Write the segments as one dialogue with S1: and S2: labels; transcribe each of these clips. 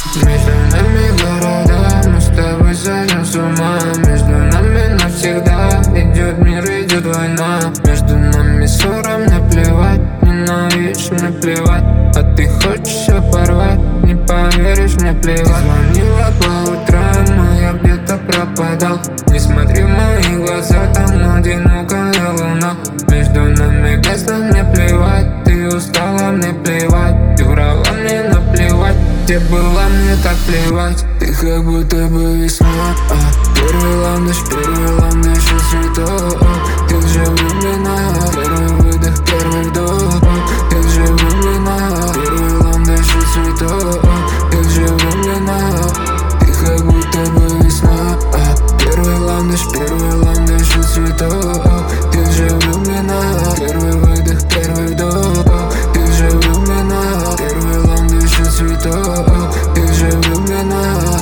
S1: Между нами города, мы с тобой сойдем с ума. Между нами навсегда идет мир, идет война. Между нами ссора, мне плевать, ненавидишь, мне плевать. А ты хочешь все порвать, не поверишь, мне плевать. Звонила по утрам, но я где-то пропадал. Не смотри в мои глаза, там одинокая луна. Между нами грязно, мне плевать. Ты устала, мне плевать. Ты врала, мне наплевать. Где была, мне так плевать. Ты как будто бы весна, первый ландыш и цветок. Ты же влюблена, первый выдох, первый вдох. Ты же влюблена, первый ландыш и цветок. Ты же влюблена. Ты как будто бы весна, первый ландыш и цветок. Ты же влюблена, первый выдох, первый вдох. Ты же влюблена, первый ландыш и цветок. Ты же влюблена.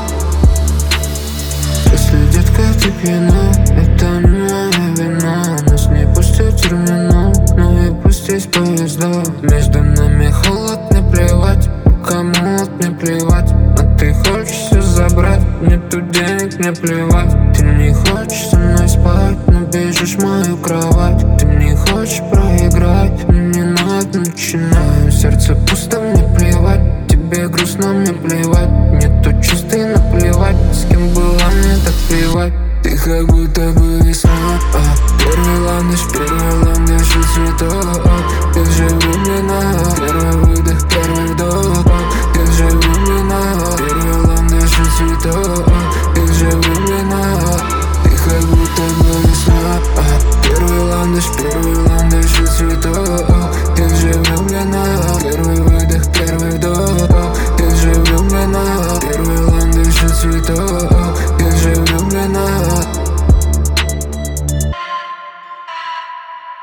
S1: Если, детка, ты пьяна, это не моя вина. Нас не пустят в терминал, но и пусть есть поезда. Между нами холод, не плевать. Кому молод, не плевать. А ты хочешь все забрать, нету денег, не плевать. Ты не хочешь со мной спать, но бежишь в мою кровать. Ты не хочешь проиграть, не надо начинать. Сердце пусто, мне плевать. Тебе грустно, мне плевать. Нету чувств, и наплевать. С кем была, мне так плевать. Ты как будто бы весна, первый ландыш и цветок. Ты же влюблена, первый выдох, первый вдох. Ты же влюблена, первый ландыш и цветок. Ты же влюблена. Ты как будто бы весна, первый ландыш